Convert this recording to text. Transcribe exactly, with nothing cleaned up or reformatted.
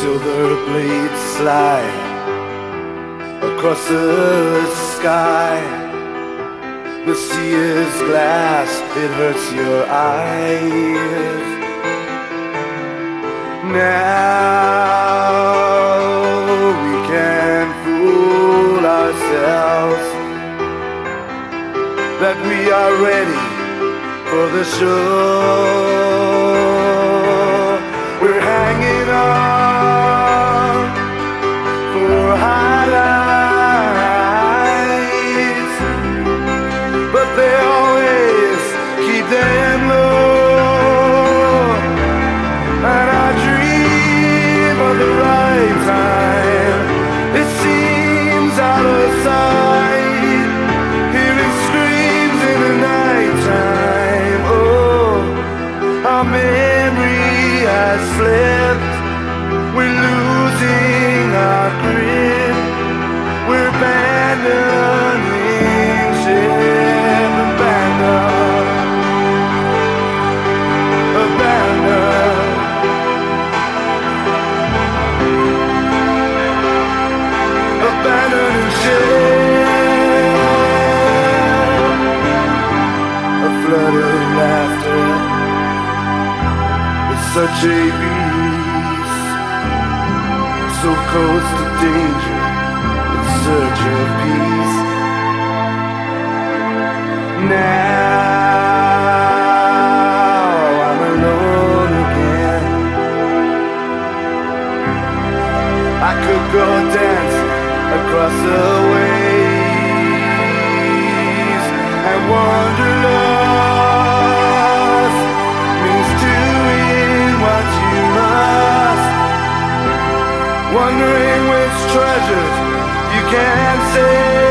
silver blades slide across the sky. The sea is glass, it hurts your eyes. Now we can fool ourselves that we are ready for the show. We're hanging on for highlights, but they always keep them low. And I dream of the right time. It seems out of sight, hearing screams in the nighttime. Oh, our memory has slipped. We're losing our grip. We're abandoning ship. Abandon, abandon, abandoning ship. A flood of laughter, such a beast, so close to danger, in search of peace. Now I'm alone again. I could go dance across the waves and wander lost means doing what you must, wondering which treasures you can save.